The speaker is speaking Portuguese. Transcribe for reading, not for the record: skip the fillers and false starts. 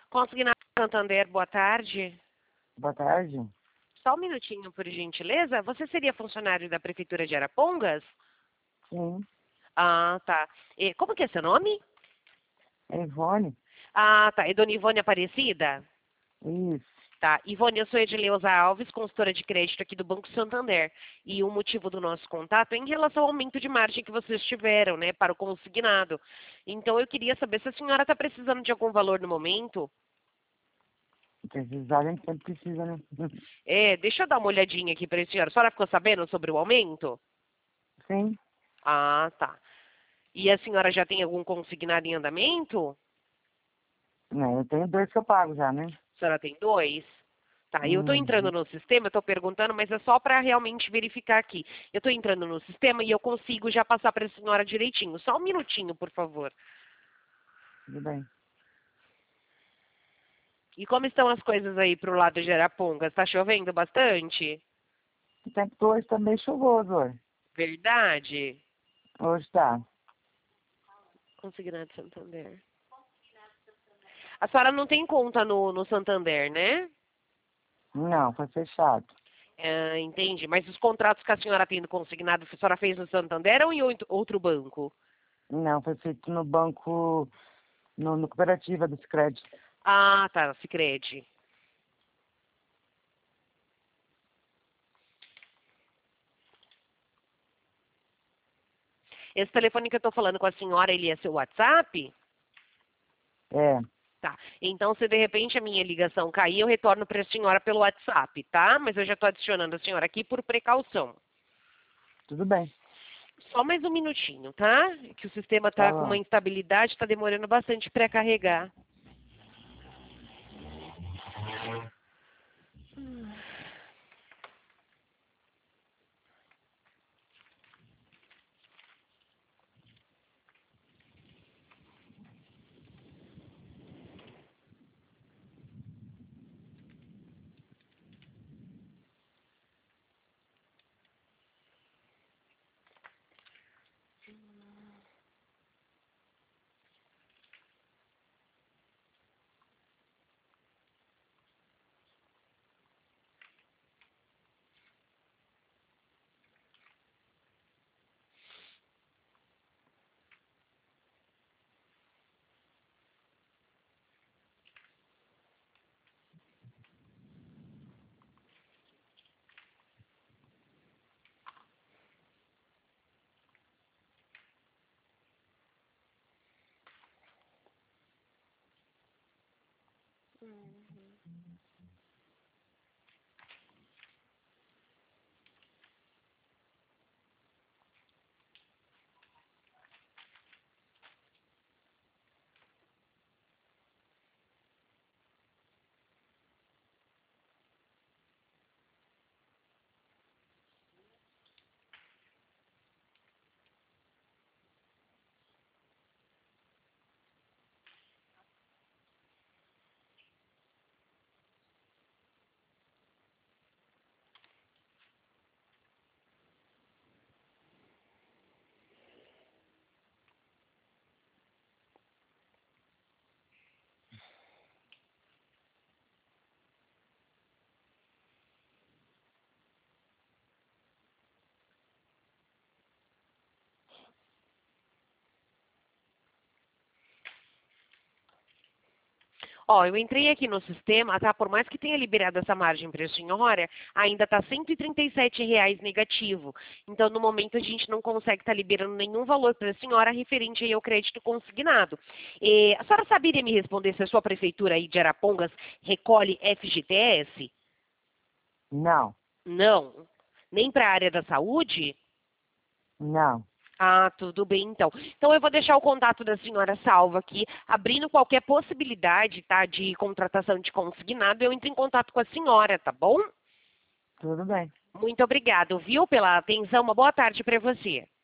Consignado Santander, boa tarde. Boa tarde. Só um minutinho, por gentileza. Você seria funcionário da Prefeitura de Arapongas? Sim. Ah, tá. E como que é seu nome? É Ivone? Ah, tá. É Dona Ivone Aparecida? Isso. Tá. Ivone, eu sou Edileuza Alves, consultora de crédito aqui do Banco Santander. E o motivo do nosso contato é em relação ao aumento de margem que vocês tiveram, né, para o consignado. Então, eu queria saber se a senhora está precisando de algum valor no momento. Precisar, a gente sempre precisa, né? Deixa eu dar uma olhadinha aqui para a senhora. A senhora ficou sabendo sobre o aumento? Sim. Ah, tá. E a senhora já tem algum consignado em andamento? Não, eu tenho 2 que eu pago já, né? A senhora tem 2? Tá, eu estou entrando Uhum. no sistema, estou perguntando, mas é só para realmente verificar aqui. Eu estou entrando no sistema e eu consigo já passar para a senhora direitinho. Só um minutinho, por favor. Tudo bem. E como estão as coisas aí para o lado de Arapongas? Está chovendo bastante? O tempo hoje tá meio chuvoso hoje. Verdade? Hoje tá. Consignado Santander. A senhora não tem conta no Santander, né? Não, foi fechado. Entendi. Mas os contratos que a senhora tem do consignado, a senhora fez no Santander ou em outro banco? Não, foi feito no banco, no cooperativa do Sicredi. Ah, tá, Sicredi. Esse telefone que eu estou falando com a senhora, ele é seu WhatsApp? É, Tá. Então, se de repente a minha ligação cair, eu retorno para a senhora pelo WhatsApp, tá? Mas eu já estou adicionando a senhora aqui por precaução. tudo bem. Só mais um minutinho, tá? Que o sistema Tá está com uma bom. instabilidade, está demorando bastante para carregar. Ó, eu entrei aqui no sistema, tá? Por mais que tenha liberado essa margem para a senhora, ainda está R$ 137 negativo. Então, no momento, a gente não consegue estar liberando nenhum valor para a senhora referente aí ao crédito consignado. A senhora saberia me responder se a sua prefeitura aí de Arapongas recolhe FGTS? Não, Não. Nem para a área da saúde? não. Ah, tudo bem, então. Então, eu vou deixar o contato da senhora salvo aqui, abrindo qualquer possibilidade, tá, de contratação de consignado, eu entro em contato com a senhora, tá bom? Tudo bem. Muito obrigado, viu, pela atenção. Uma boa tarde para você.